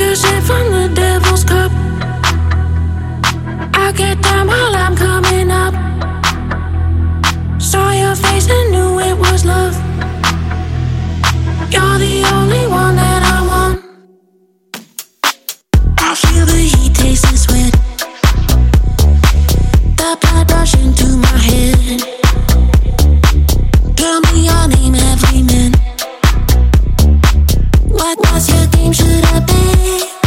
a sip from the devil's cup. I get down while I'm coming up. Saw your face and knew it was love. You're the only one that I want. I feel the heat, taste the sweat. The blood rushing to my head. Tell me your name, every man. What was your game? Should have been